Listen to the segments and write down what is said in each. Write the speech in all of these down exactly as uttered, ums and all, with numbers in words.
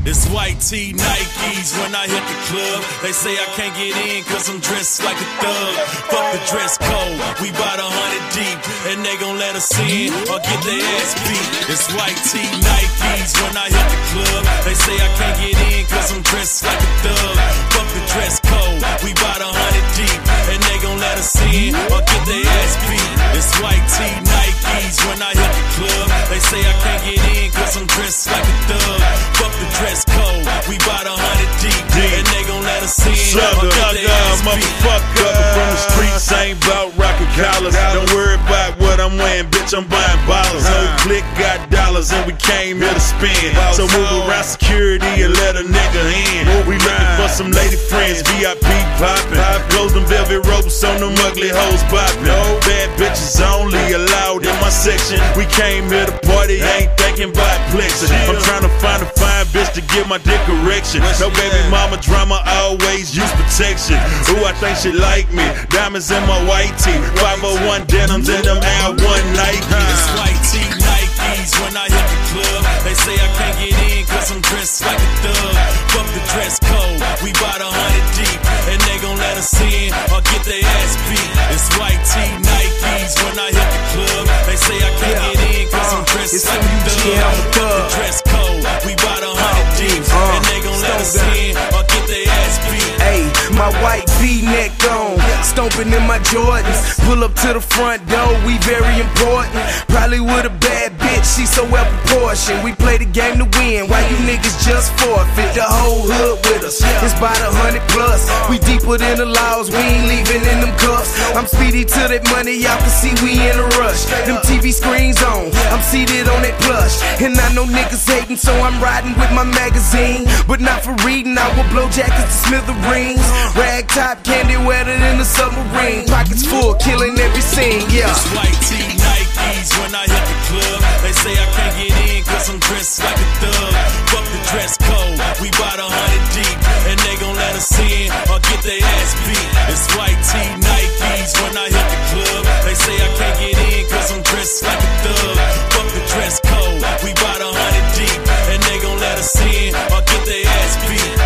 It's white tee Nikes when I hit the club. They say I can't get in cause I'm dressed like a thug. Fuck the dress code, we bout a hundred deep. And they gon' let us in or get their ass beat. It's white tee Nikes when I hit the club. They say I can't get in cause I'm dressed like a thug. Fuck the dress code, we bout a hundred deep. And they gon' let us in or get their ass beat. It's white tee Nikes when I hit the club. They say I can't get in cause I'm dressed like a thug. Fuck the dress code, we bout a hundred deep, and they gon' let us in. Slugger, motherfucker, from the streets, ain't bout rockin' collars. Don't worry about what I'm wearing, bitch, I'm buying bottles. Whole clique got dollars and we came here to spend. So move around security and let a nigga in. We looking for some lady friends, V I P poppin'. Close them velvet ropes on them ugly hoes poppin'. Bad bitches only allowed in my section. We came here to party, ain't thinking about plexing. I'm trying to find a fine bitch to get my dick erection. No baby mama drama, always use protection. Ooh, I think she like me. Diamonds in my white tee, five oh one denims in them Air One Nike. It's white tee Nikes when I hit the club. They say I can't get in cause I'm dressed like a thug. Fuck the dress code, we bout a hundred deep. And they gon' let us in or get their ass beat. It's white tee Nikes when I hit the club. They say I can't get in cause I'm dressed like a thug. Fuck the dress code, we bout a hundred deep. And they gon' let us in or get their ass beat. Hey, my white V-neck on, stomping in my Jordans. Pull up to the front door, we very important. Probably with a bad bitch, she so well proportioned. We play the game to win, why you niggas just forfeit? The whole hood with us, it's about a hundred plus. We deeper than the laws, we ain't leaving in them cuffs. I'm speedy to that money, y'all can see we in a rush. Them T V screens on, I'm seated on that plush. And I know niggas hating, so I'm riding with my magazine. But not for reading, I will blow jackets to smithereens. Rag top, candy wetter than a submarine. Pockets full, killing every scene, yeah. It's white tee Nikes when I hit the club. They say I can't get in cause I'm dressed like a thug. Fuck the dress code, we bout a hundred deep. And they gon' let us in or get their ass beat. It's white tee Nikes when I hit the club. They say I can't get in cause I'm dressed like a thug. Fuck the dress code, we bout a hundred deep. And they gon' let us in or get their ass beat.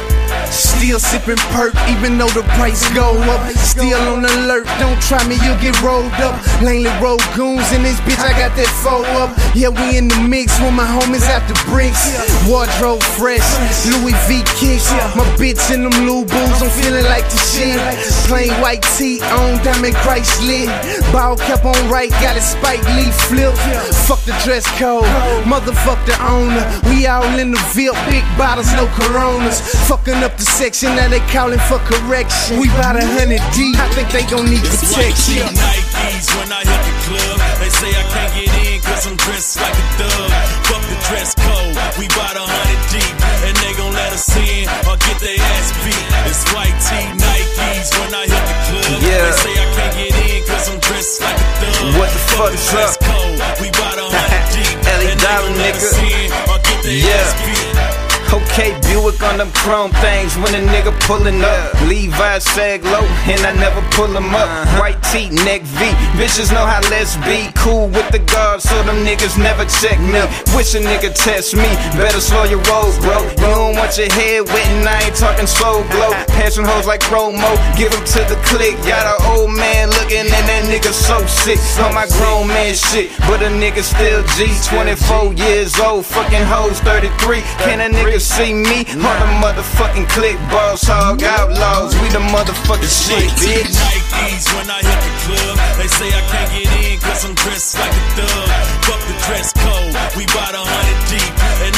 Still sipping perk, even though the price go up. Still on alert, don't try me, you'll get rolled up. Lanely road goons in this bitch, I got that foe up. Yeah, we in the mix with my homies out the bricks. Wardrobe fresh, Louis V kicks. My bitch in them Lou Bulls, I'm feeling like the shit. Plain white tee on, diamond Christ lit. Ball cap on right, got a Spike Lee flip. Fuck the dress code, motherfuck the owner. We all in the V I P, big bottles, no Coronas. Fucking up the section, now they calling for correction. We bout a hundred deep, I think they gon' need protection. It's white tee Nikes when I hit the club. They say I can't get in cause I'm dressed like a thug. Fuck the dress code, we bout a hundred deep. And they gon' let us in or get their ass beat. It's white tee Nikes when I hit the club. Yeah. They say I can't get in cause I'm dressed like a thug. What the fuck is up? Code, we bout a hundred deep. Ellie And they Dollar, gon' let nigga. us in or get their Yeah. ass beat. Okay, Buick on them chrome things when a nigga pullin' up. Levi sag low, and I never pull them up. White tee, neck V, bitches know how let's be. Cool with the guards, so them niggas never check me. Wish a nigga test me, better slow your roll, bro. You don't want your head wet and I ain't talking slow blow. Passing hoes like promo, give them to the click. Got an old man looking and that nigga so sick. On my grown man shit, but a nigga still G. twenty-four years old, fucking hoes thirty-three. Can a nigga see me on the motherfucking click? Boss hog outlaws, we the motherfucking shit, bitch. Nikes when I hit the club. They say I can't get in cause I'm dressed like a thug. Fuck the dress code, we bout a hundred deep. And